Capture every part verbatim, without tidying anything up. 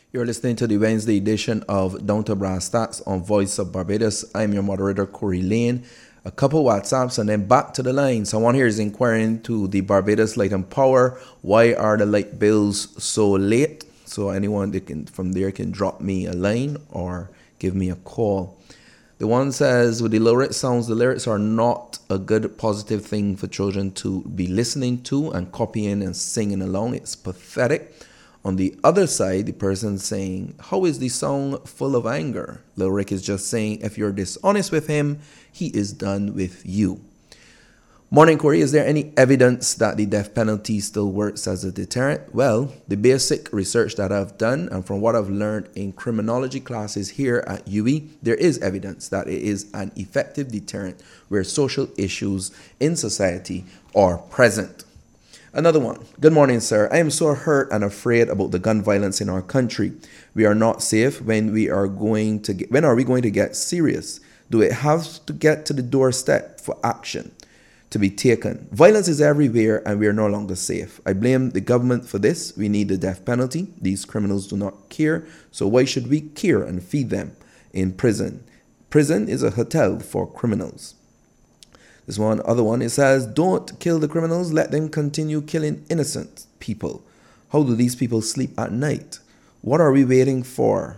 You're listening to the Wednesday edition of Down to Brass Tacks on Voice of Barbados. I'm your moderator, Corey Lane. A couple WhatsApps and then back to the line. Someone here is inquiring to the Barbados Light and Power. Why are the light bills so late? So anyone that can from there can drop me a line or give me a call. The one says, with the lyric sounds, the lyrics are not a good positive thing for children to be listening to and copying and singing along. It's pathetic. On the other side, the person saying, how is the song full of anger? Lyric is just saying, if you're dishonest with him, he is done with you. Morning, Corey. Is there any evidence that the death penalty still works as a deterrent? Well, the basic research that I've done and from what I've learned in criminology classes here at U W I, there is evidence that it is an effective deterrent where social issues in society are present. Another one. Good morning, sir. I am so hurt and afraid about the gun violence in our country. We are not safe. When we are going to get, when are we going to get serious? Do it have to get to the doorstep for action to be taken? Violence is everywhere and we are no longer safe. I blame the government for this. We need the death penalty. These criminals do not care. So why should we care and feed them in prison? Prison is a hotel for criminals. This one, other one, it says, don't kill the criminals, let them continue killing innocent people. How do these people sleep at night? What are we waiting for?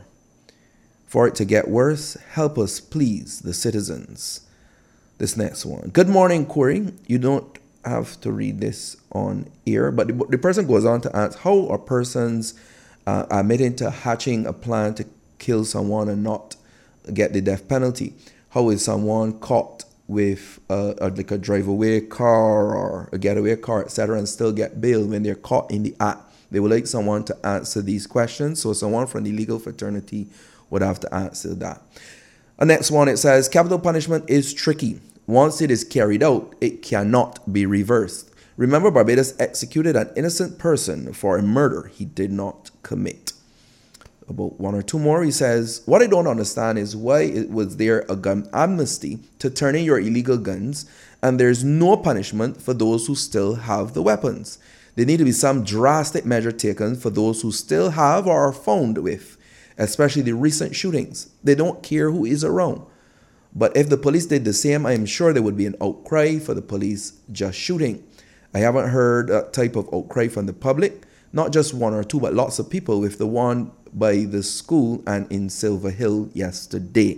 For it to get worse? Help us, please, the citizens. This next one. Good morning, Corey. You don't have to read this on air, but the, the person goes on to ask, how are persons uh, admitting to hatching a plan to kill someone and not get the death penalty? How is someone caught with a, a, like a drive-away car or a getaway car, et cetera, and still get bail when they're caught in the act? They would like someone to answer these questions. So someone from the legal fraternity would have to answer that. The next one, it says, capital punishment is tricky. Once it is carried out, it cannot be reversed. Remember, Barbados executed an innocent person for a murder he did not commit. About one or two more, he says, what I don't understand is why it was there a gun amnesty to turn in your illegal guns and there's no punishment for those who still have the weapons. There need to be some drastic measure taken for those who still have or are found with, especially the recent shootings. They don't care who is around. But if the police did the same, I am sure there would be an outcry for the police just shooting. I haven't heard that type of outcry from the public, not just one or two, but lots of people, with the one by the school and in Silver Hill yesterday.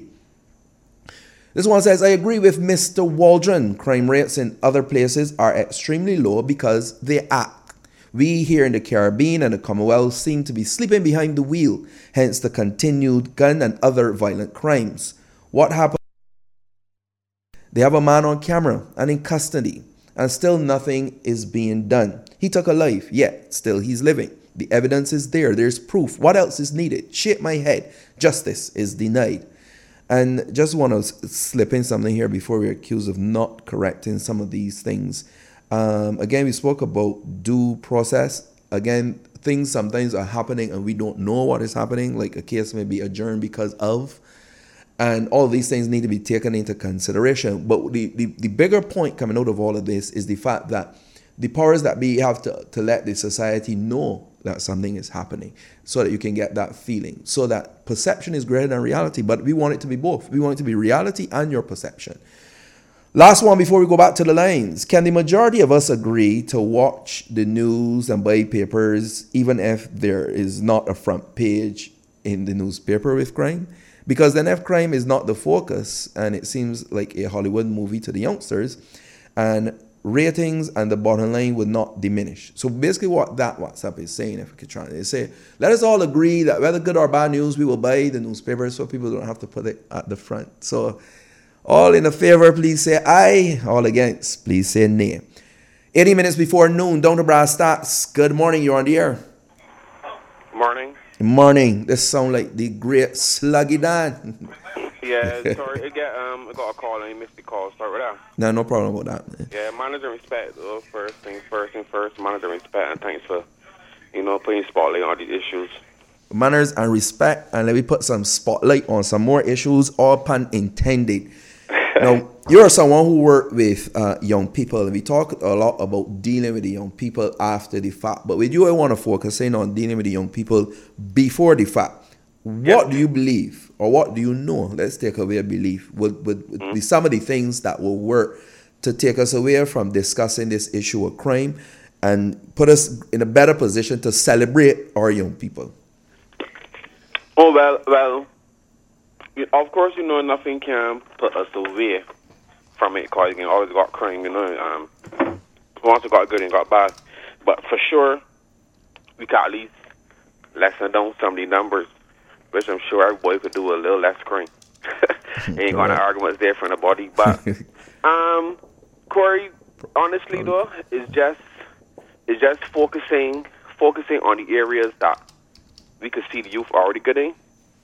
This one says, I agree with Mister Waldron. Crime rates in other places are extremely low because they act. We here in the Caribbean and the Commonwealth seem to be sleeping behind the wheel, hence the continued gun and other violent crimes. What happened? They have a man on camera and in custody, and still nothing is being done. He took a life, yet still he's living. The evidence is there. There's proof. What else is needed? Shake my head. Justice is denied. And just want to slip in something here before we're accused of not correcting some of these things. Um, again, we spoke about due process. Again, things sometimes are happening and we don't know what is happening. Like a case may be adjourned because of. And all these things need to be taken into consideration. But the, the, the bigger point coming out of all of this is the fact that the powers that be have to, to let the society know that something is happening so that you can get that feeling. So that perception is greater than reality, but we want it to be both. We want it to be reality and your perception. Last one before we go back to the lines. Can the majority of us agree to watch the news and buy papers even if there is not a front page in the newspaper with crime? Because then if crime is not the focus and it seems like a Hollywood movie to the youngsters, and ratings and the bottom line would not diminish. So basically what that WhatsApp is saying, if we could try, they say, let us all agree that whether good or bad news, we will buy the newspaper so people don't have to put it at the front. So all in a favor, please say aye. All against, please say nay. eighty minutes before noon, Down to Brass Tacks. Good morning, you're on the air. Morning. Good morning. This sound like the great Sluggy Dan. Yeah, sorry, I get um, I got a call and I missed the call. Sorry with that. No, no problem about that. Yeah, manners and respect, though. First things first things first, manners and respect, and thanks for, you know, putting spotlight on all these issues. Manners and respect, and let me put some spotlight on some more issues, all pun intended. Now, You are someone who work with uh, young people. We talk a lot about dealing with the young people after the fact, but with you, I want to focus in on dealing with the young people before the fact. What Yeah. do you believe, or what do you know? Let's take away a belief. Would, would, would Mm-hmm. be some of the things that will work to take us away from discussing this issue of crime and put us in a better position to celebrate our young people? Oh, well, well, you- of course, you know, nothing can put us away from it, because you always got crime, you know. Um, once you got good and got bad. But for sure, we can at least lessen down some of the numbers, which I'm sure everybody could do a little less crime. Ain't got no Correct. arguments there from the body. But, um, Corey, honestly, though, it's just, it's just focusing, focusing on the areas that we could see the youth already good in.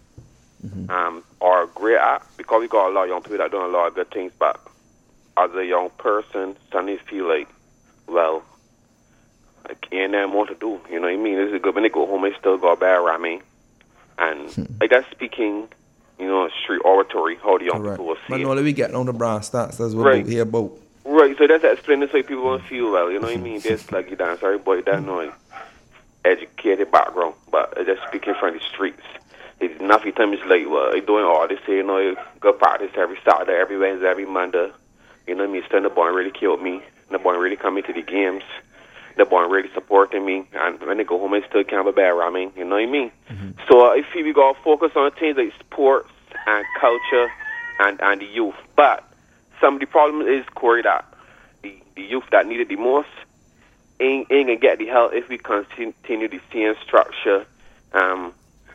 Um, are great at, because we got a lot of young people that doing a lot of good things, but as a young person, suddenly feel like, well, I can't have more to do. You know what I mean? This is good when they go home, they still got bad ramming. And I guess speaking, you know, street oratory, how the young Correct. people will see But it. no, let me get on the brass stats. That's what Right. we're here about. Right, so that's explaining so people won't feel well, you know what I mean? There's like you dance, everybody that know educated background, but it's just speaking from the streets. It's nothing time is like, well, I doing all this, you know, you go practice every Saturday, every Wednesday, every Monday. You know what I mean? Still the boy really killed me. The boy really coming to the games. The boy really supporting me. And when they go home, they still can't be bad ramming, you know what I mean? So uh, I feel we got to focus on things like sports and culture and, and the youth. But some of the problem is, Corey, that the, the youth that need it the most ain't, ain't going to get the help if we continue the same structure. Um,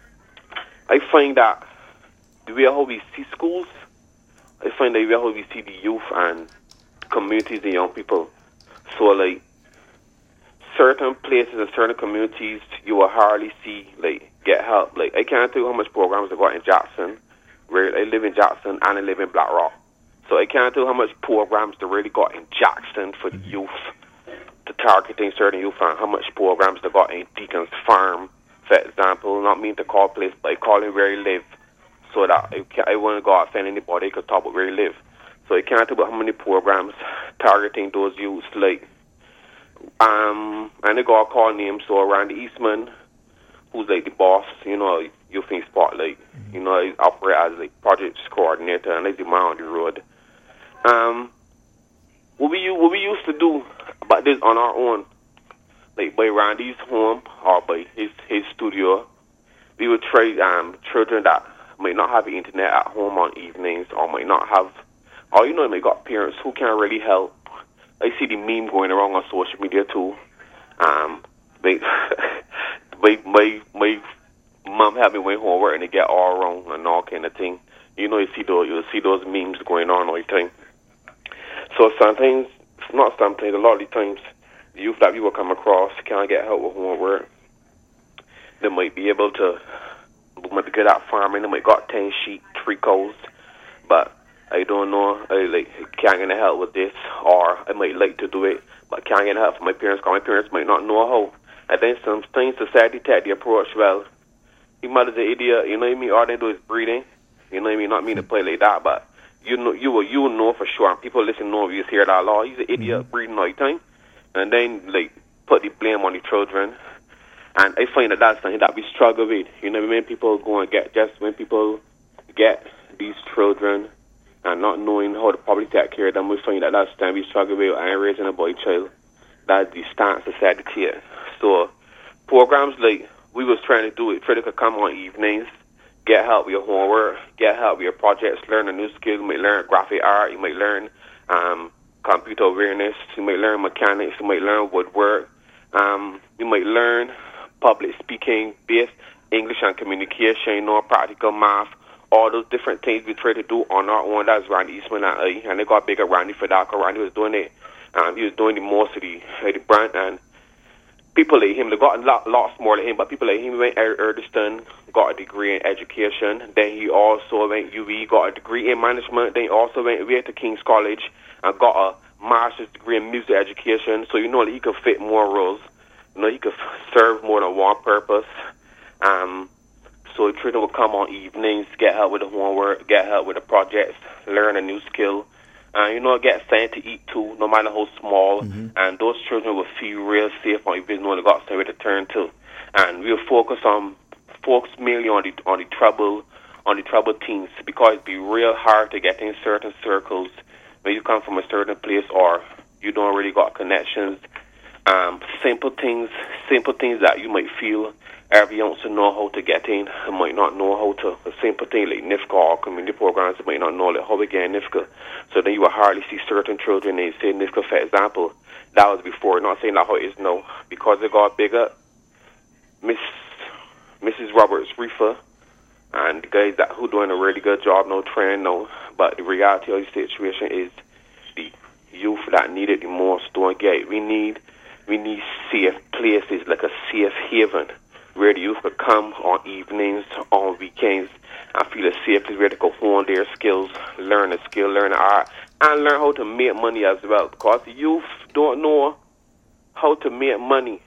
I find that the way how we see schools, I find that the way how we see the youth and communities and young people. So, like, certain places and certain communities, you will hardly see, like, get help. Like, I can't tell you how much programs I got in Jackson. Where I live in Jackson and I live in Black Rock. So I can't tell you how much programs they really got in Jackson for the youth, to targeting certain youth, and how much programs they got in Deacon's Farm, for example. Not mean to call place, but I call it where he live, so that I, can't, I won't go offend anybody, could talk about where he live. So I can't tell you how many programs targeting those youths, like, um, and they got a call names, so Randy Eastman, who's like the boss, you know, youth in Spotlight, you know, he operate as like projects coordinator, and he's the man on the road. Um, what we what we used to do about this on our own, like by Randy's home or by his his studio, we would trade um children that might not have the internet at home on evenings, or might not have, or you know, they got parents who can't really help. I see the meme going around on social media too. Um, they my my my mom had me went home work and they get all wrong and all kind of thing. You know, you see those you see those memes going on all the time. So sometimes, not sometimes, a lot of the times, the youth that we will come across can't get help with homework. They might be able to, might be good at farming. They might got ten sheep, three cows, but I don't know. I like can't get help with this, or I might like to do it, but can't get help from my parents because my parents might not know how. And then sometimes society take the approach, well, your mother's an idiot, you know what I mean? All they do is breeding, you know what I mean? Not mean to play like that, but you know, you will, you will know for sure. And people listen, know you just hear that law. He's an idiot, mm-hmm. breeding all the time, and then like put the blame on the children. And I find that that's something that we struggle with. You know, when people go and get just when people get these children and not knowing how to probably take care of them, we find that that's something we struggle with. And raising a boy child, that's the stance society takes. So programs like we was trying to do it, try to come on evenings, get help with your homework, get help with your projects, learn a new skill. You might learn graphic art, you might learn um, computer awareness, you might learn mechanics, you might learn woodwork, um, you might learn public speaking, based English and communication, you know, practical math, all those different things we try to do on our own. That's Randy Eastman and I, and they got bigger Randy for that, because Randy was doing it. Um, he was doing the most of the, uh, the brand, and people like him, they got a lot, lots more like him, but people like him went to Erdiston, got a degree in education. Then he also went U V, got a degree in management. Then he also went away to King's College and got a master's degree in music education. So you know that he could fit more roles. You know, he could serve more than one purpose. Um, so the children would come on evenings, get help with the homework, get help with the projects, learn a new skill. and you know, get something to eat too, no matter how small, Mm-hmm. and those children will feel real safe on if they know they got somewhere to turn to. And we'll focus on focus mainly on the on the trouble on the troubled teens, because it be real hard to get in certain circles when you come from a certain place or you don't really got connections. Um, simple things, simple things that you might feel every ounce to know how to get in, you might not know how to. A simple thing like N I F C A or community programs, you might not know like how to get in N I F C A. So then you will hardly see certain children in, say, N I F C A, for example. That was before, not saying that how it is now. Because it got bigger, Miss Missus Roberts Reefer and the guys that who doing a really good job now, train now. But the reality of the situation is the youth that need it the most don't get it. We need we need safe places, like a safe haven where the youth could come on evenings, on weekends, and feel a safe place where they could hone their skills, learn a skill, learn an art, and learn how to make money as well. Because the youth don't know how to make money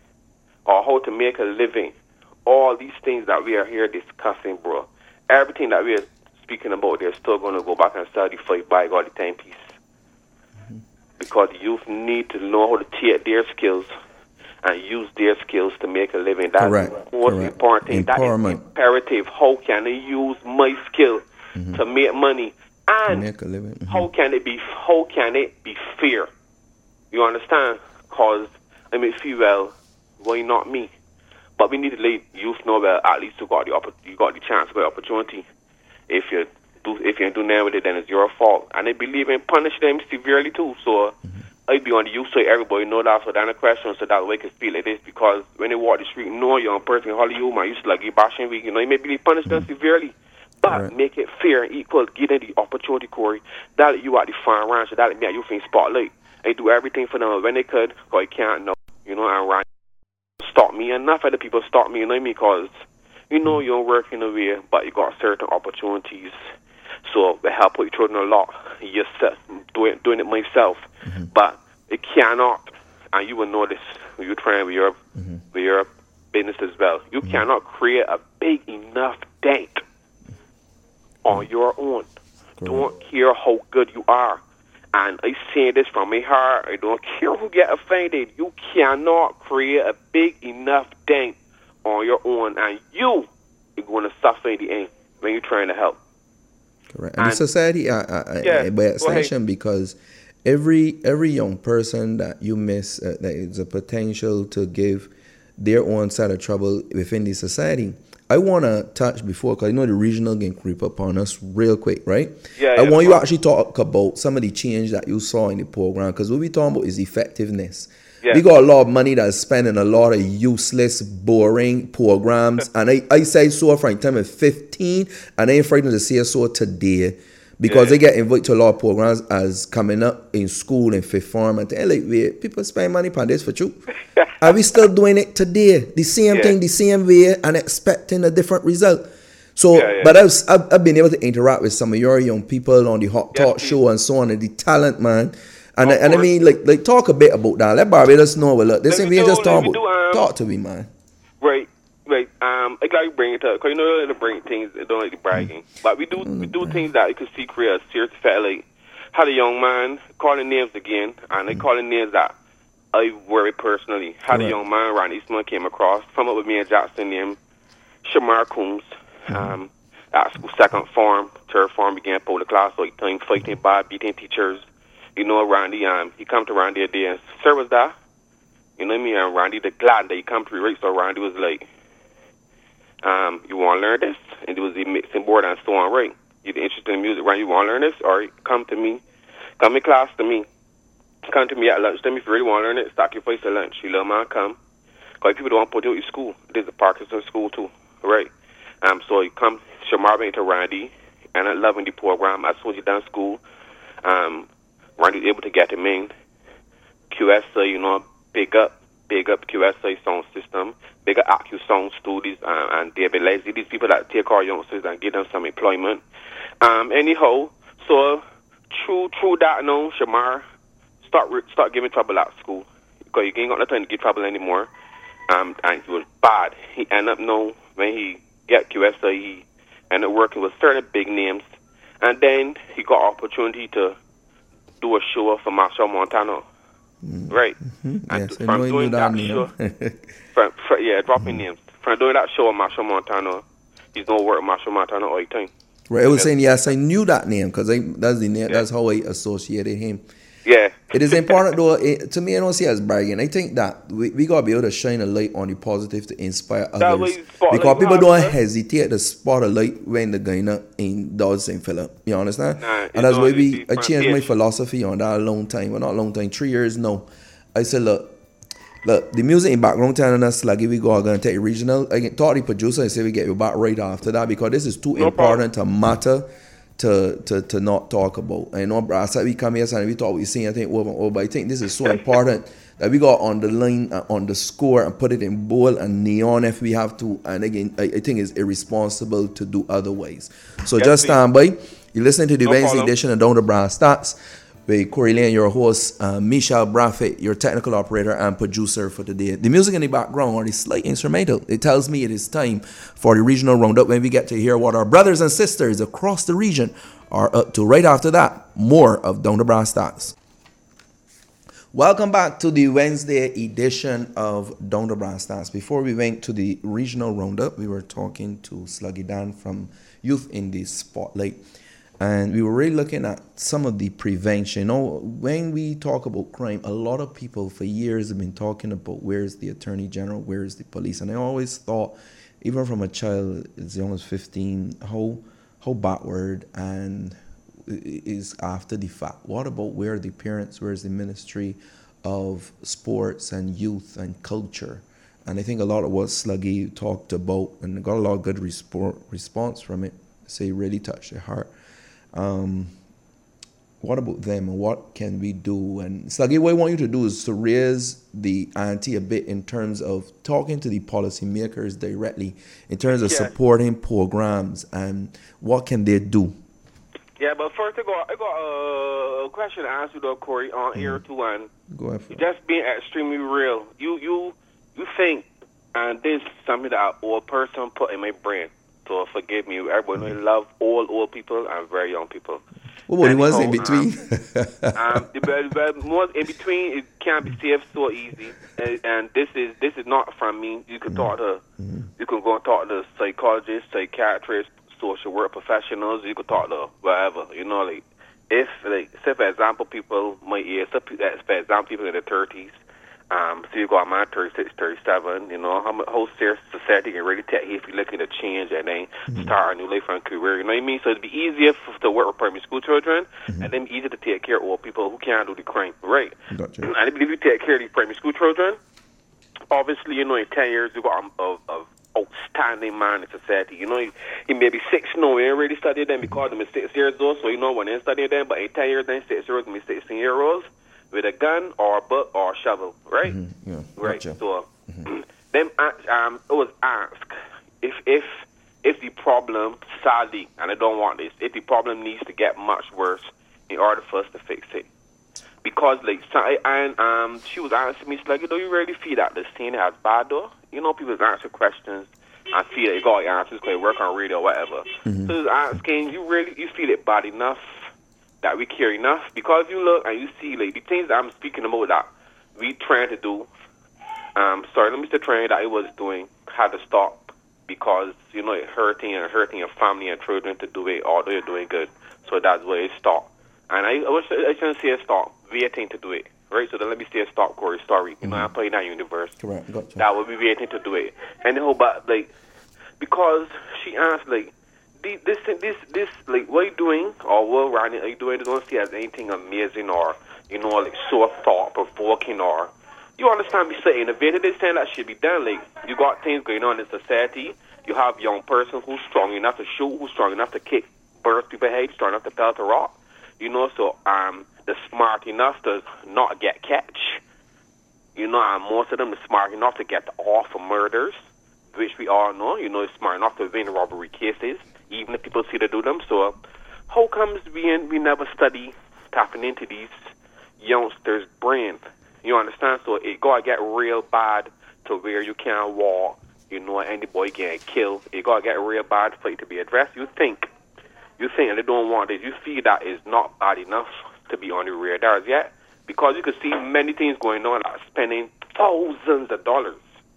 or how to make a living. All these things that we are here discussing, bro, everything that we are speaking about, they're still going to go back and start the fight by God the timepiece. Mm-hmm. Because the youth need to know how to take their skills and use their skills to make a living. That's Correct. the most Correct. important thing. That is imperative. How can I use my skill mm-hmm. to make money? And make a living. Mm-hmm. how can it be? How can it be fair? You understand? Because I may feel, well, why not me? But we need to let youth know that at least you got the opp- you got the chance, got the opportunity. If you do, if you do nothing with it, then it's your fault. And I believe in punish them severely too. So mm-hmm. I'd be on the youth so everybody know that. So that's a question, so that way they can feel like this. Because when they walk the street, know young person, Hollywood man, used to like you bashing week, you know, you maybe punish them mm-hmm. severely. But right. make it fair and equal, give them the opportunity, Corey. That you at the farm ranch, that let me at youth in spotlight. And do everything for them when they could, because you can't know, you know, and run. Stop me. Enough other people stop me, you know what I mean? Because you know you're working away, but you got certain opportunities. So I help with children a lot. Yes, doing doing it myself, mm-hmm. but it cannot. And you will know this when you're trying with your mm-hmm. with your business as well. You mm-hmm. cannot create a big enough dent mm-hmm. on your own. Correct. Don't care how good you are. And I say this from my heart. I don't care who get offended. You cannot create a big enough dent on your own, and you are going to suffer in the end when you're trying to help. Correct. And, and the society, uh, uh, yeah, by extension, because every every young person that you miss, uh, there is a potential to give their own side of trouble within the society. I want to touch before, because I know the regional can creep up on us real quick, right? Yeah, I yeah, want you to actually talk about some of the change that you saw in the program, because what we're talking about is effectiveness. Yeah. We got a lot of money that's spent in a lot of useless, boring programs. And I, I say so from the time of fifteen, and I ain't frightened to say so today, because yeah. they get invited to a lot of programs as coming up in school in fifth form, and like, wait, people spend money on this for you. Are we still doing it today? The same yeah. thing, the same way, and expecting a different result. So, yeah, yeah. but I've, I've I've been able to interact with some of your young people on the Hot Talk yes, show and so on, and the talent, man. And I, and I mean, like, like talk a bit about that. Let Barbados know. Well, look, this ain't we just talking about. Do, um, talk to me, man. Right, right. Um, I glad you bring it up, because you know you like to bring things, I don't like the bragging. Mm. But we do we do brag. things that you can see create a serious effect. Like, had a young man calling names again, and they mm. calling names that I worry personally. Had right. a young man, Ron Eastman, came across, come up with me and Jackson named Shamar Coombs. Mm. Um, at school, second form, third form, began for the class, like time fighting bad, beating teachers. You know, Randy, um, he come to Randy a day and, sir, was that? You know what I mean? And Randy, the glad that he come to me, right? So Randy was like, um, you want to learn this? And it was the mixing board and so on, right? You're interested in music, right? You want to learn this? All right, come to me. Come in class to me. Come to me at lunch. Tell me if you really want to learn it. Sacrifice at lunch. You little man, come. Because people don't put you in school. There's a Parkinson school, too, right? Um, so you come, Shamar went to Randy, and I loving the program. As soon as you're done school, um, Randy's able to get him in. Q S A, you know, big up, big up Q S A sound system, big up A Q Sound Studios, uh, and David Lazy. These people that take our youngsters and give them some employment. Um, anyhow, so through through that, now Shamar start start giving trouble at school, because you ain't got nothing to give trouble anymore. Um, and he was bad. He ended up now when he get Q S A, he ended up working with certain big names, and then he got opportunity to do a show for Marshall Montano. Mm. Right. Mm-hmm. And yes, to, from doing that, that show, from, from, yeah, dropping mm-hmm. names. From doing that show with Marshall Montano, he's going to work with Marshall Montano all the time. Right, I was saying, yes, I knew that name because that's the name, yeah. that's how I associated him. Yeah. It is important, though, it, to me, I don't see it as bragging. I think that we, we got to be able to shine a light on the positive to inspire others. Because people don't hard, hesitate to spot a light when the guy in does Saint Philip. You understand? Nah, and that's why we I changed my philosophy on that a long time. Well, not a long time, three years now. I said, look, look, the music in background telling us, like, if we go, I'm going to take regional. I can talk to the producer and say we get you back right after that because this is too no important problem. to matter. To, to to not talk about. I know, bro, I said we come here and we thought we seen, I think, over and over, but I think this is so important that we got on the line, uh, on the score, and put it in bold and neon if we have to. And again, I, I think it's irresponsible to do otherwise. So yes, just stand by. You listen to the no Wednesday problem. edition of Down the Brass Tacks with Corey Lane, your host, uh, Michelle Braffett, your technical operator and producer for today. The music in the background or the slight instrumental, it tells me it is time for the regional roundup when we get to hear what our brothers and sisters across the region are up to. Right after that, more of Down the Brass Tacks. Welcome back to the Wednesday edition of Down the Brass Tacks. Before we went to the regional roundup, we were talking to Sluggy Dan from Youth in the Spotlight. And we were really looking at some of the prevention. You know, when we talk about crime, a lot of people for years have been talking about where's the attorney general, where's the police. And I always thought, even from a child as young as fifteen, how how backward and is after the fact. What about where are the parents, where's the Ministry of Sports and Youth and Culture? And I think a lot of what Sluggy talked about, and got a lot of good respo- response from it, say really touched their heart. Um, what about them and what can we do? And Sluggy, what I want you to do is to raise the ante a bit in terms of talking to the policymakers directly, in terms of yeah. supporting programs and what can they do. Yeah, but first I got I got a question to ask you though, Corey, on mm-hmm. air too, and go ahead. Just being extremely real. You you you think, and this is something that an old person put in my brain. So forgive me, everyone mm-hmm. love all old people and very young people. Well, what was in between? Um, um, the, the most in between, it can't be saved so easy. And, and this is this is not from me. You can mm-hmm. talk to, mm-hmm. you can go and talk to psychologists, psychiatrists, social work professionals. You can talk to whatever. You know, like if like say for example, people my age, for example, people in their thirties. Um, so you got my thirty-six, thirty-seven, you know, how much whole serious society can really take if you're looking to change and then mm-hmm. start a new life and career, you know what I mean? So it'd be easier for, to work with primary school children mm-hmm. and then easier to take care of old people who can't do the crime, right? Gotcha. And I believe you take care of these primary school children, obviously, you know, in ten years, you got a, a, a outstanding man in society. You know, he, he may be six, no, he ain't really studied them because mm-hmm. them is six years old, so you know, when they study them, but in ten years, then six years, maybe sixteen year olds. With a gun or a book or a shovel, right? Mm-hmm. Yeah, right. gotcha. So, mm-hmm. then um, it was asked if if if the problem, sadly, and I don't want this, if the problem needs to get much worse in order for us to fix it, because like, and um, she was asking me, she's like, do you really feel that the scene has bad though? You know, people answer questions. I feel it. You got answers because they work on radio or whatever. Mm-hmm. So I was asking, you really you feel it bad enough? That we care enough, because you look and you see like the things that I'm speaking about that we trying to do. Um, sorry, let me say trying that I was doing had to stop because you know it hurting and hurting your family and children to do it, although you're doing good. So that's where it stopped. And I, I was I shouldn't say stop, waiting to do it, right? So then let me say stop, Corey. Sorry, you mm-hmm. know I'm playing that universe. Correct. Gotcha. That would be waiting to do it. And the whole but like because she asked like. This, this, this, like, what are you doing, or what Ronnie are you doing? I don't see as anything amazing, or, you know, like, so thought-provoking, or, you understand me saying, innovative, this thing that should be done, like, you got things going on in society, you have young person who's strong enough to shoot, who's strong enough to kick, burst people's heads, strong enough to belt a rock, you know, so, um, they're smart enough to not get catch, you know, and most of them are smart enough to get off for murders, which we all know, you know, smart enough to win robbery cases, even if people see they do them. So how comes we we never study tapping into these youngsters' brain? You understand? So it gotta get real bad to where you can't walk, you know, any boy getting killed. It gotta get real bad for it to be addressed. You think, you think, and they don't want it. You feel that is not bad enough to be on the radars yet, because you could see many things going on, like spending thousands of dollars.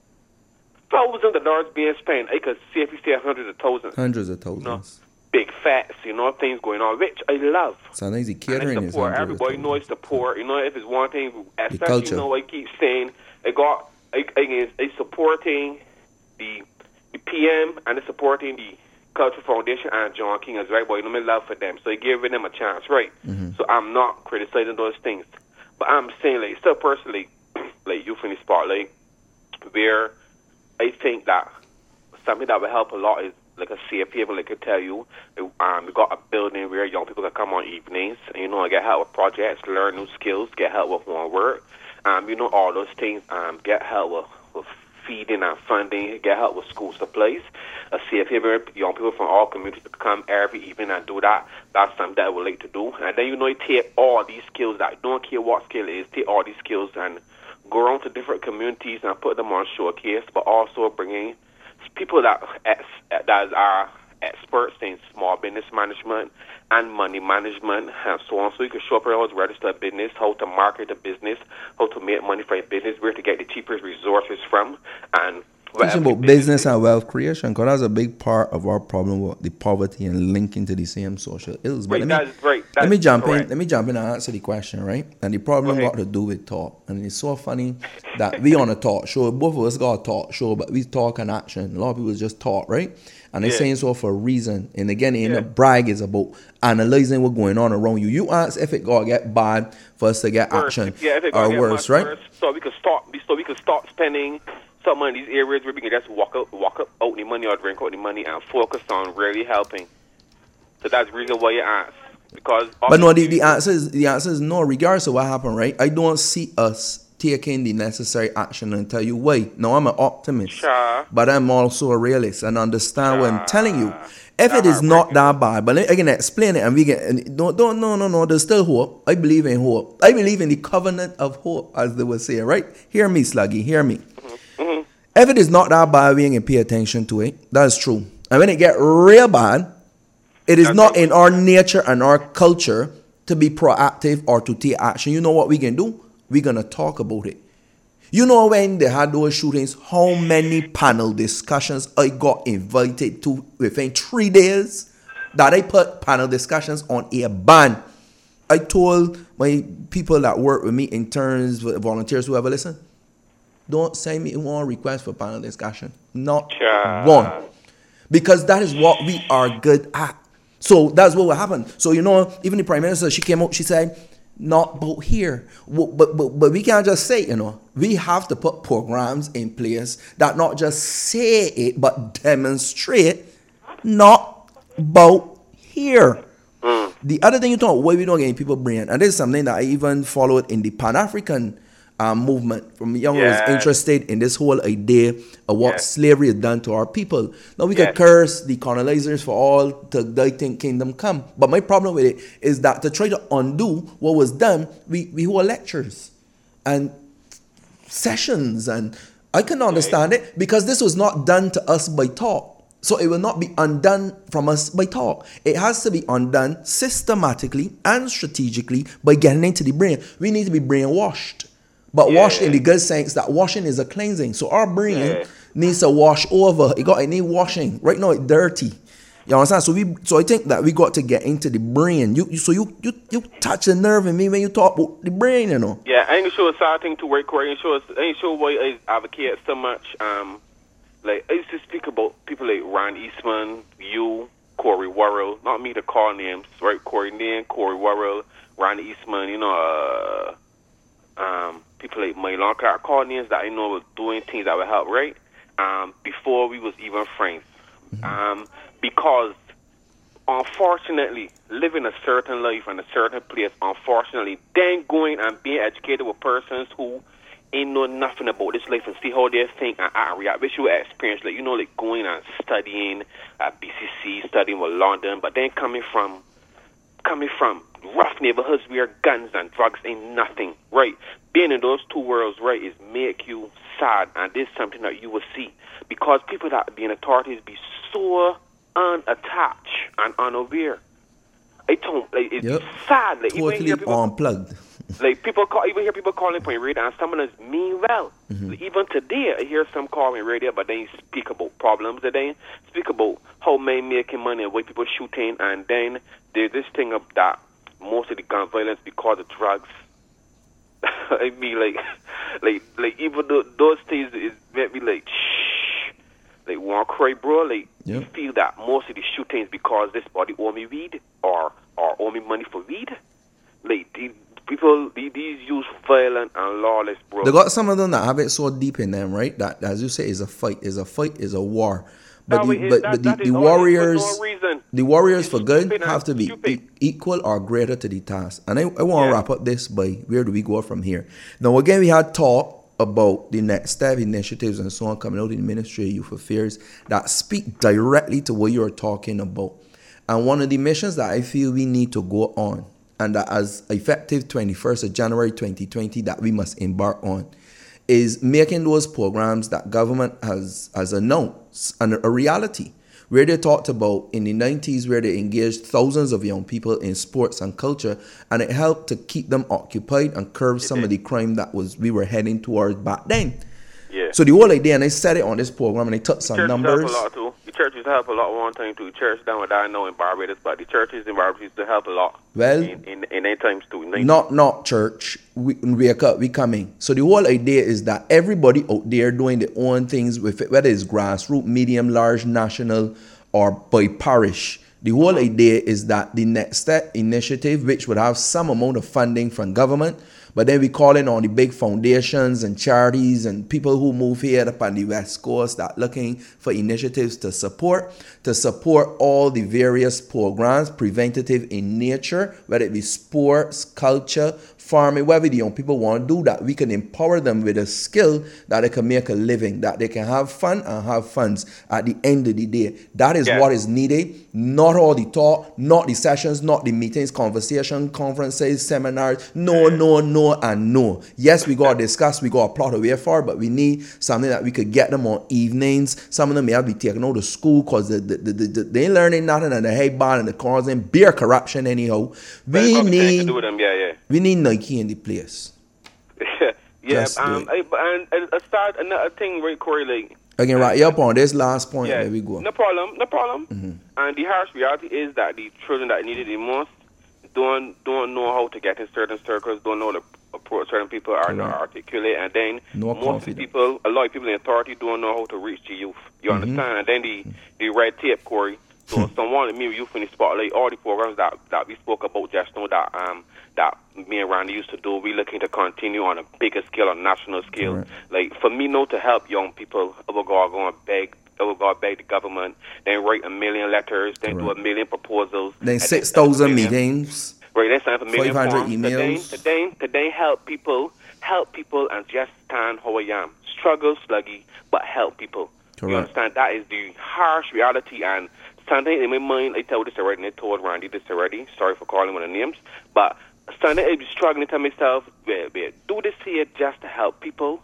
Thousands of dollars being spent. I could see if you say hundreds of thousands. Hundreds of thousands. You know, big fats, you know, things going on, which I love. Sometimes the catering and is support. Everybody knows support. You know, if it's one thing, especially, you know, I keep saying, I got, I, I, I supporting the, the P M and I supporting the Cultural Foundation and John King as right, boy. You know, my love for them. So I give them a chance, right? Mm-hmm. So I'm not criticizing those things. But I'm saying, like, still personally, like, Youth in the Spotlight, where I think that something that will help a lot is, like a safe haven, like I could tell you, um, we got a building where young people can come on evenings, and, you know, get help with projects, learn new skills, get help with homework, um, you know, all those things, um, get help with, with feeding and funding, get help with school supplies, a safe haven, young people from all communities to come every evening and do that. That's something that I would like to do. And then, you know, you take all these skills, that I don't care what skill it is, take all these skills and go around to different communities and put them on showcase, but also bringing people that that are experts in small business management and money management and so on. So you can show up how to register a business, how to market a business, how to make money for a business, where to get the cheapest resources from, and Talking about business and wealth creation, because that's a big part of our problem with the poverty and linking to the same social ills. But right, let me, that's right. That's let me jump correct. in. Let me jump in and answer the question, right? And the problem Okay. got to do with talk. And it's so funny that we on a talk show. Both of us got a talk show, but we talk and action. A lot of people just talk, right? And they're Yeah. saying so for a reason. And again, in Yeah. a brag is about analyzing what's going on around you. You ask if it gonna get bad for us to get Worse. action, Yeah, if it or gonna get worse, much right? worse, so we could stop. So we could stop spending some of these areas where we can just walk up, walk up out the money or drink out the money and focus on really helping. So that's the reason why you ask, because. But no, the, the answer is the answer is no, regardless of what happened, right? I don't see us taking the necessary action and tell you why. No, I'm an optimist, Sure. but I'm also a realist and understand what I'm telling you. If That it is not heartbreaking. that bad, but again, explain it and we get and don't don't no no no. There's still hope. I believe in hope. I believe in the covenant of hope, as they would say, right? Hear me, Sluggy. Hear me. Mm-hmm. If it is not that bad, we ain't gonna pay attention to it. That's true. And when it get real bad, it is That's not right. in our nature and our culture to be proactive or to take action. You know what we can do? We're gonna talk about it. You know when they had those shootings, how many panel discussions I got invited to within three days that I put panel discussions on a ban. I told my people that work with me, interns, volunteers, whoever listen, don't send me one request for panel discussion. Not Sure. one. Because that is what we are good at. So that's what will happen. So, you know, even the Prime Minister, she came out, she said, not about here. But, but, but, but we can't just say, you know, we have to put programs in place that not just say it, but demonstrate not about here. Mm. The other thing you talk, why we don't get people brain, and this is something that I even followed in the Pan-African um, movement from young I was Yes. interested in this whole idea of what Yes. slavery has done to our people. Now we Yes. can curse the colonizers for all to thy think kingdom come. But my problem with it is that to try to undo what was done, we, we hold lectures and sessions, and I can understand it because this was not done to us by talk. So it will not be undone from us by talk. It has to be undone systematically and strategically by getting into the brain. We need to be brainwashed. But Yeah. washed in the good sense that washing is a cleansing. So our brain Yeah. needs to wash over. It got it need washing. Right now it's dirty. You understand? So we so I think that we got to get into the brain. You, you so you you you touch a nerve in me when you talk about the brain, you know. Yeah, I ain't sure it's sad thing to work, Corey. I ain't sure, I ain't sure why I advocate so much. Um, like, I used to speak about people like Ron Eastman, you, Corey Worrell. Not me to call names, right? Corey Name, Corey Worrell, Ron Eastman, you know, uh, um, people like Mylon Clark. Call names that I know were doing things that would help, right? Um, before we was even friends. Um, because unfortunately, living a certain life in a certain place, unfortunately, then going and being educated with persons who ain't know nothing about this life and see how they think and act and react, which you experience, like, you know, like going and studying at B C C, studying with London, but then coming from, coming from rough neighborhoods where guns and drugs ain't nothing, right? Being in those two worlds, right, is make you sad, and this is something that you will see, because people that be in authorities be so unattached and unaware. It don't, like, it's Yep. sad. Like, even Totally hear people, unplugged. like people call, even hear people calling for radio, and some of them mean well. Like, even today, I hear some calling radio, but they speak about problems. That they speak about how men making money, and why people shooting, and then there's this thing of that most of the gun violence because of drugs. I mean, like, like, like even though those things is make me like, shh, like, want to cry, bro. Like, Yep. you feel that most of the shootings because this body owe me weed or or owe me money for weed. Like, the people, the, these use violent and lawless, bro. They got some of them that have it so deep in them, right? That, as you say, is a fight, is a fight, is a war. But That the, way is- but, that- but the, that the is all warriors, for no reason. the warriors It's for good stupid have and to be stupid. e- equal or greater to the task. And I, I want to Yeah. wrap up this by where do we go from here? Now, again, we had talk about the next step initiatives and so on coming out in the Ministry of Youth Affairs that speak directly to what you're talking about. And one of the missions that I feel we need to go on, and that as effective twenty-first of January twenty twenty that we must embark on, is making those programs that government has, has announced and a reality. Where they talked about in the nineties, where they engaged thousands of young people in sports and culture, and it helped to keep them occupied and curb some of the crime that was we were heading towards back then. Yeah. So the whole idea, and I said it on this program, and I took some churches numbers. help a lot too. The churches help a lot one time too. The church down with I know in Barbados, but the churches in Barbados used to help a lot. Well, in in, in eight times too. Not not church. We we are we coming. So the whole idea is that everybody out there doing their own things with it, whether it's grassroots, medium, large, national, or by parish. The whole idea is that the next step initiative, which would have some amount of funding from government, but then we call in on the big foundations and charities and people who move here up on the West Coast that looking for initiatives to support, to support all the various programs, preventative in nature, whether it be sports, culture, farming, whatever the young people want to do, that we can empower them with a skill that they can make a living, that they can have fun and have funds at the end of the day. That is Yeah. what is needed. Not all the talk, not the sessions, not the meetings, conversation, conferences, seminars. No, no, no, and no. Yes, we got to discuss, we got to plot a way forward, but we need something that we could get them on evenings. Some of them may have to be taken out of school because the, the, the, the, they ain't learning nothing and the head ball and the causing beer corruption anyhow. We But need, do with them, yeah, yeah. we need Nike in the place. yeah, Let's do um, it. I, and, and aside another thing, right, Corey, like, I can write you up on this last point. yeah, There we go. no problem, no problem. Mm-hmm. And the harsh reality is that the children that need it the most don't don't know how to get in certain circles, don't know how to approach certain people, are not Correct. articulate, and then No most of the confidence. people, a lot of people in authority don't know how to reach the youth. You Mm-hmm. understand? And then the the red tape, Corey. So someone like me, youth in the spotlight, all the programs that, that we spoke about just now that um that me and Randy used to do, we looking to continue on a bigger scale, on a national scale. Correct. Like for me, now to help young people, I will go go and beg, I will go and beg the government, then write a million letters, then do a Correct. million proposals, Then and six then thousand a million- meetings. Right, let's have a million five hundred forms. emails. Today, today, today, help people, help people, and just stand how I am. Struggle, sluggy, but help people. You Correct. understand? That is the harsh reality. And standing in my mind, I told this already, and I told Randy this already. Sorry for calling one of the names, but standing, I be struggling to myself. Wait, wait, do this here just to help people,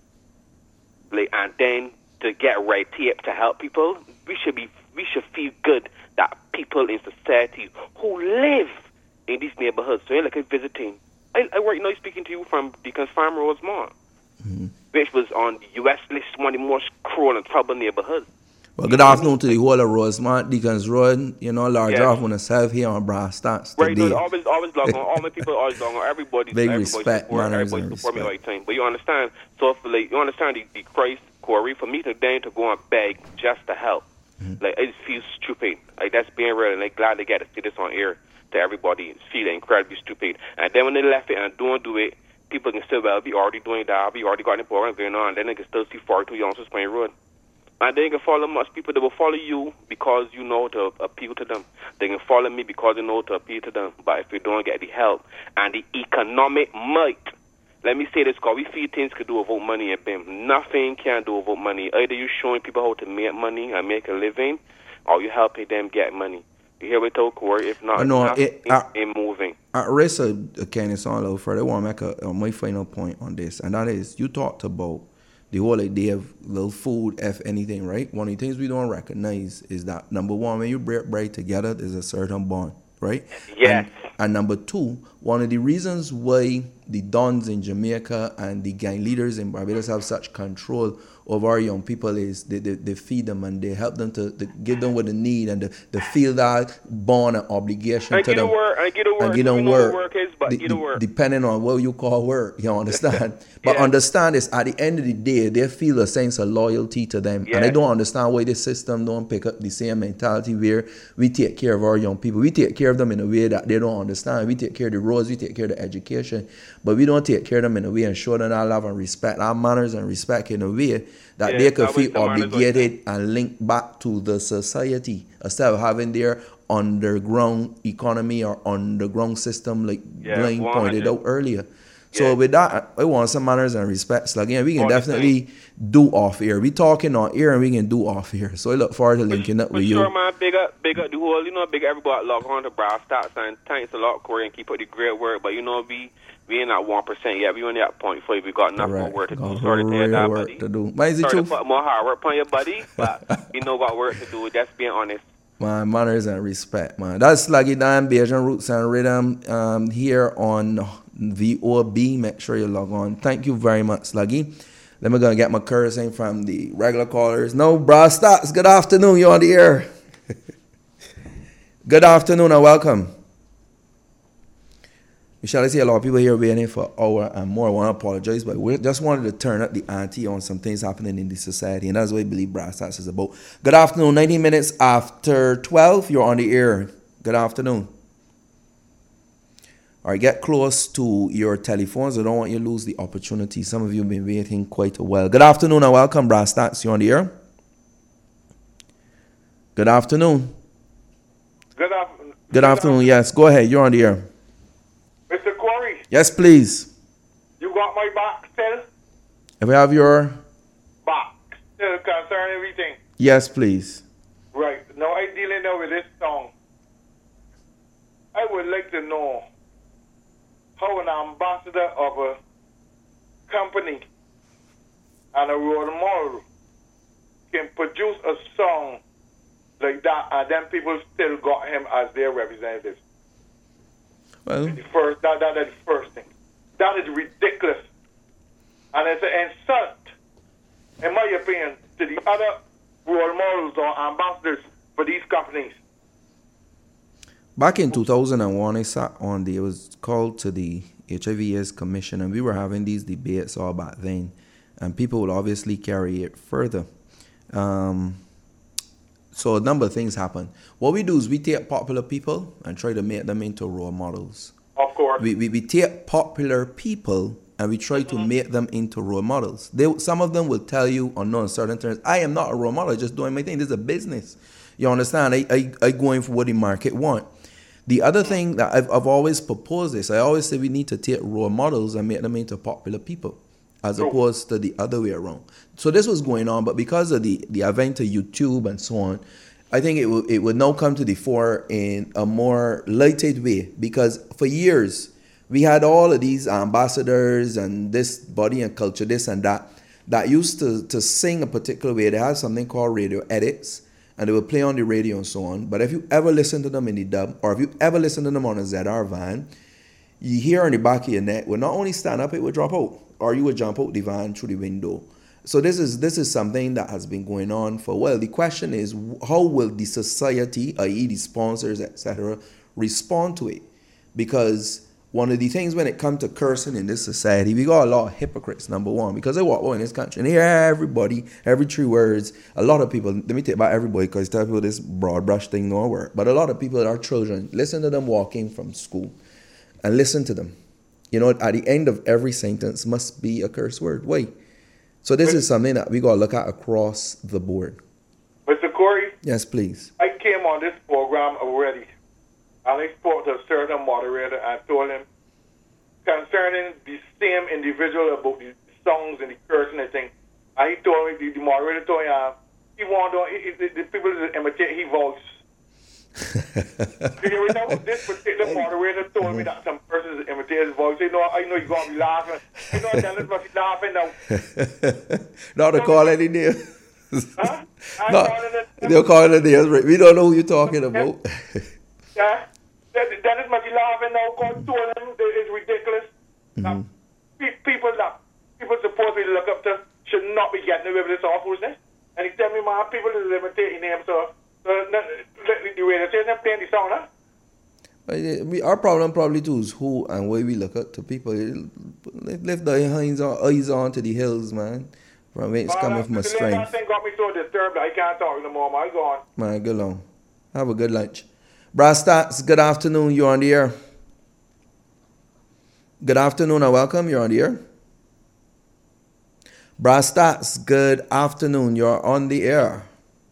like, and then to get right tape to help people. We should be, we should feel good that people in society who live in these neighborhoods, so like I'm visiting. I, I right now speaking to you from Deacon's Farm, Rosemont, Mm-hmm. which was on the U S list, one of the most cruel and troubled neighborhoods. Well, good afternoon to the whole of Rosemont, Deacons Road, you know, large Yeah. off on myself here on Brass Stats Right, today. no, always, always log on. All my people always log on. Everybody, Big everybody respect, support, manners, everybody and support me all the respect. time. But you understand? So if like you understand the, the Christ, Corey, for me to then to go and beg just to help, Mm-hmm. like I just feel stupid. Like that's being real, and I'm glad they get to see this on air to everybody. It's feeling incredibly stupid. And then when they left it and don't do it, people can still well be already doing that. We already got the program going on. Then they can still see forty-two youngsters playing road. And they can follow most people. They will follow you because you know to appeal to them. They can follow me because they know to appeal to them. But if you don't get the help and the economic might, let me say this, because we feel things could do without money and B I M. Nothing can do without money. Either you showing people how to make money and make a living, or you helping them get money. You hear what I told Corey? If not, Uh, no, nothing it- uh, ain't moving. At risk of uh, Kenny on a little further, I want to make a, uh, my final point on this, and that is you talked about the whole idea of little food, if anything, right? One of the things we don't recognize is that, number one, when you break bread together, there's a certain bond, right? Yes. And, and number two, one of the reasons why the Dons in Jamaica and the gang leaders in Barbados have such control over our young people is they, they, they feed them and they help them to, to give them what they need and they, they feel that bond and obligation I to get them. a word, I get a word. And get So we them know work. what work is, but De- get a de- word. depending on what you call work, you understand? But Yeah. understand is at the end of the day, they feel a sense of loyalty to them. And I Yeah. don't understand why the system don't pick up the same mentality where we take care of our young people. We take care of them in a way that they don't understand. We take care of the roads, we take care of the education, but we don't take care of them in a way and show them our love and respect, our manners and respect in a way that Yeah, they could that was feel the manners obligated and linked back to the society instead of having their underground economy or underground system like Yeah, Blaine pointed one hundred. out earlier. So Yeah. with that, I want some manners and respects. Like, again, we can All the definitely do off air. We talking on air and we can do off air. So I look forward to linking up For with sure, you. man. Big up, big up the whole, you know, big up everybody log on to Brass Stats, and thanks a lot, Corey, and keep up the great work. But, you know, we we ain't at one percent yet. We only at point five. We got enough more Right. work to do. Got Sorry to tell you real that, work buddy. to do. But is it Sorry truth? to put more hard work on you, buddy, but you know got work to do. Just being honest. Man, manners and respect, man. That's Sluggy Dan, Bajan Roots and Rhythm um, here on V O B. Make sure you log on. Thank you very much, Sluggy. Let me go and get my cursing from the regular callers. No, Brass Stats, good afternoon. You're on the air. Good afternoon and welcome. Michelle, I see a lot of people here waiting for an hour and more. I want to apologize, but we just wanted to turn up the ante on some things happening in the society, and that's what I believe Brass Stats is about. Good afternoon, nineteen minutes after twelve, you're on the air. Good afternoon. All right, get close to your telephones. I don't want you to lose the opportunity. Some of you have been waiting quite a while. Good afternoon and welcome, Brass Stats. You're on the air. Good afternoon. Good afternoon. Good afternoon, yes. Go ahead, you're on the air. Mister Corey, Yes, please. you got my back still? If we have your... Back still concerning everything. Yes, please. Right. Now I dealing now with this song. I would like to know how an ambassador of a company and a role model can produce a song like that and then people still got him as their representative. Well, The first, that, that, that's the first thing. That is ridiculous. And it's an insult, in my opinion, to the other role models or ambassadors for these companies. back in two thousand one, I sat on the, it was called to the H I V AIDS Commission, and we were having these debates all back then, and people would obviously carry it further. Um, so a number of things happen. What we do is we take popular people and try to make them into role models. Of course. We, we, we take popular people and we try to make them into role models. They, some of them will tell you on no certain terms, I am not a role model, just doing my thing. This is a business. You understand? I, I, I going for what the market want. The other thing that I've, I've always proposed this, I always say we need to take role models and make them into popular people as True. opposed to the other way around. So this was going on, but because of the, the advent of YouTube and so on, I think it would it would now come to the fore in a more lighted way, because for years we had all of these ambassadors and this body and culture, this and that, that used to, to sing a particular way. They had something called radio edits, and they would play on the radio and so on. But if you ever listen to them in the dub, or if you ever listen to them on a Z R van, you hear in the back of your neck would not only stand up, it would drop out, or you would jump out the van through the window. So this is this is something that has been going on for a while. The question is, how will the society, that is the sponsors, et cetera, respond to it? Because one of the things when it comes to cursing in this society, we got a lot of hypocrites, number one, because they walk out in this country and hear everybody, every three words. A lot of people, let me take about everybody, because tell people this broad brush thing don't work. But a lot of people that are children, listen to them walking from school and listen to them. You know, at the end of every sentence must be a curse word. Why? So this is something that we got to look at across the board. Mister Corey, Yes, please. I came on this program already, and I spoke to a certain moderator and told him concerning the same individual about the songs and the cursing and thing. And he told me, the, the moderator told me, uh, he wanted he, he, the, the people to imitate his voice. You know, this particular moderator told me that some persons imitate his voice. You know, I know you're going to be laughing. You know, tell us what you're laughing now. Not to call any names. Huh? I No, call it a- they'll call it a names. We don't know who you're talking about. Yeah? Dennis must be laughing now. God told him that it's ridiculous. Mm-hmm. Now, pe- people that people supposed to look up to should not be getting away with this awfulness. And he tell me, man, people is imitating him. So, so the way they say them playing the song, huh? We, our problem probably too is who and where we look up to people. Lift their eyes on, eyes on to the hills, man. From where it's man, coming from a strength. That thing got me so disturbed that I can't talk no more, man. Go on. Man, go long. Have a good lunch. Brass Stats, good afternoon. You're on the air. Good afternoon and welcome. You're on the air. Brass Stats, good afternoon. You're on the air.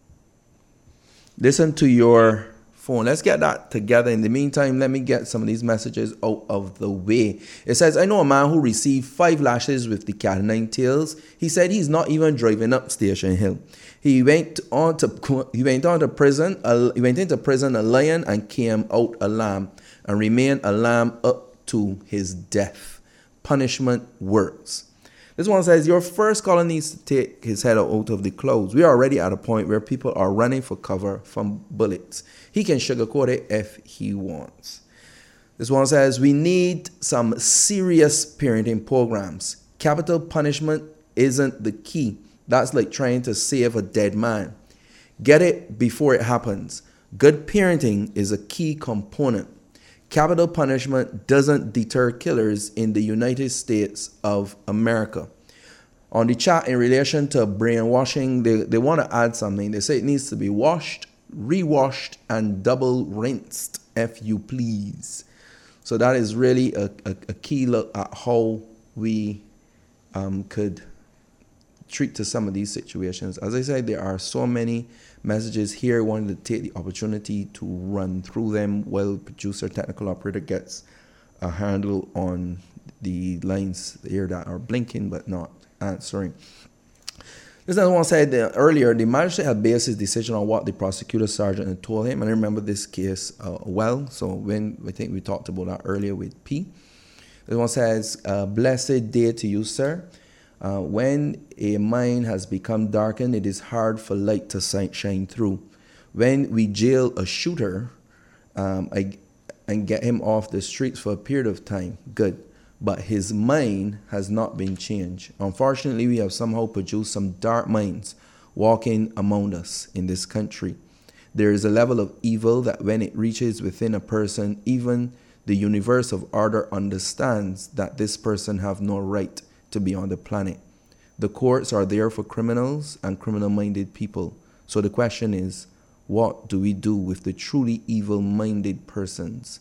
Listen to your phone. Let's get that together. In the meantime, let me get some of these messages out of the way. It says, I know a man who received five lashes with the cat nine tails. He said he's not even driving up Station Hill. He went on to he went on to prison. A, he went into prison a lion and came out a lamb, and remained a lamb up to his death. Punishment works. This one says, your first caller needs to take his head out of the clouds. We are already at a point where people are running for cover from bullets. He can sugarcoat it if he wants. This one says, we need some serious parenting programs. Capital punishment isn't the key. That's like trying to save a dead man. Get it before it happens. Good parenting is a key component. Capital punishment doesn't deter killers in the United States of America. On the chat in relation to brainwashing, they, they want to add something. They say it needs to be washed, rewashed, and double rinsed, if you please. So that is really a, a, a key look at how we um, could treat to some of these situations. As I said, there are so many messages here. I wanted to take the opportunity to run through them while producer technical operator gets a handle on the lines here that are blinking but not answering. This is one said uh, earlier, the magistrate had based his decision on what the prosecutor sergeant had told him, and I remember this case uh, well. So when I think we talked about that earlier with P. This one says, uh, blessed day to you, sir. Uh, when a mind has become darkened, it is hard for light to shine through. When we jail a shooter um, I, and get him off the streets for a period of time, good. But his mind has not been changed. Unfortunately, we have somehow produced some dark minds walking among us in this country. There is a level of evil that when it reaches within a person, even the universe of order understands that this person have no right to be on the planet. The courts are there for criminals and criminal-minded people. So the question is, what do we do with the truly evil-minded persons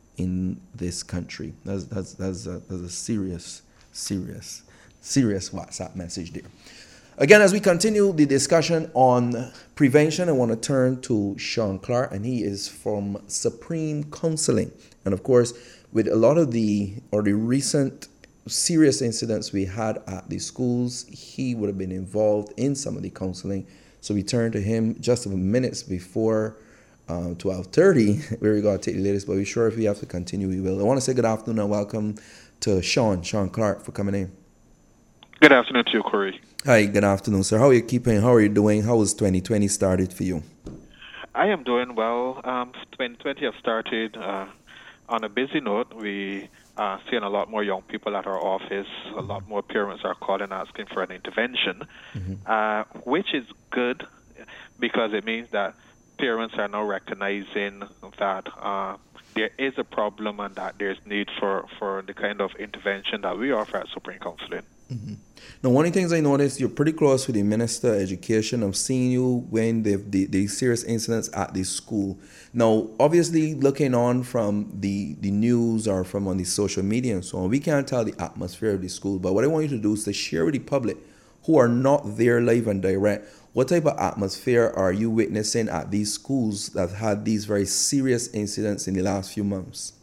in this country? That's that's that's a, that's a serious, serious, serious WhatsApp message there. Again, as we continue the discussion on prevention, I want to turn to Sean Clark, and he is from Supreme Counseling. And of course, with a lot of the or the recent serious incidents we had at the schools, he would have been involved in some of the counseling. So we turned to him just a minutes before uh, twelve thirty, where we got to take the latest, but we're sure if we have to continue, we will. I want to say good afternoon and welcome to Sean, Sean Clark, for coming in. Good afternoon to you, Corey. Hi, good afternoon, sir. How are you keeping? How are you doing? How was twenty twenty started for you? I am doing well. Um, twenty twenty have started uh, on a busy note. We Uh, seeing a lot more young people at our office. A lot more parents are calling asking for an intervention, mm-hmm. uh, which is good because it means that parents are now recognizing that uh, there is a problem and that there's need for, for the kind of intervention that we offer at Supreme Counseling. Mm-hmm. Now, one of the things I noticed, you're pretty close with the Minister of Education. I've seen you when the the, the serious incidents at the school. Now, obviously, looking on from the, the news or from on the social media and so on, we can't tell the atmosphere of the school. But what I want you to do is to share with the public who are not there live and direct, what type of atmosphere are you witnessing at these schools that had these very serious incidents in the last few months?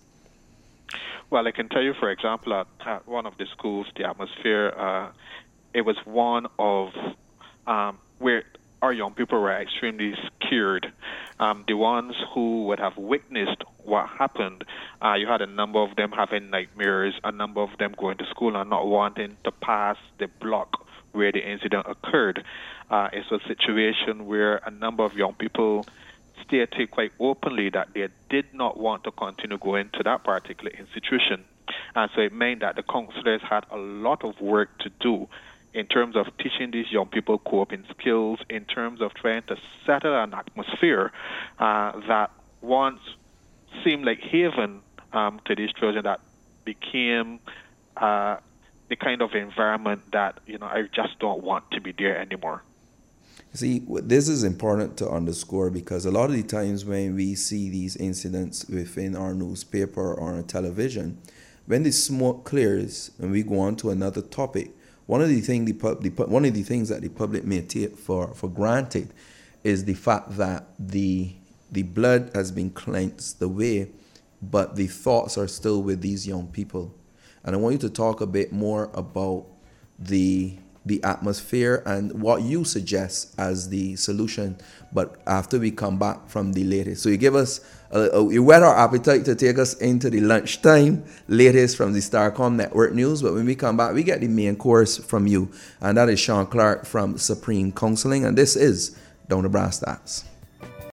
Well, I can tell you, for example, at, at one of the schools, the atmosphere, uh, it was one of um, where our young people were extremely scared. Um, the ones who would have witnessed what happened, uh, you had a number of them having nightmares, a number of them going to school and not wanting to pass the block where the incident occurred. Uh, it's a situation where a number of young people stated quite openly that they did not want to continue going to that particular institution. And so it meant that the counselors had a lot of work to do in terms of teaching these young people coping skills, in terms of trying to settle an atmosphere uh, that once seemed like haven um, to these children that became uh, the kind of environment that, you know, I just don't want to be there anymore. See, this is important to underscore because a lot of the times when we see these incidents within our newspaper or on television, when the smoke clears and we go on to another topic, one of the thing the, pub, the one of the things that the public may take for, for granted is the fact that the the blood has been cleansed away, but the thoughts are still with these young people. And I want you to talk a bit more about the the atmosphere and what you suggest as the solution, but after we come back from the latest. So you give us, a, a, you whet our appetite to take us into the lunchtime latest from the Starcom Network News, but when we come back, we get the main course from you, and that is Sean Clark from Supreme Counseling, and this is Down to Brass Tacks.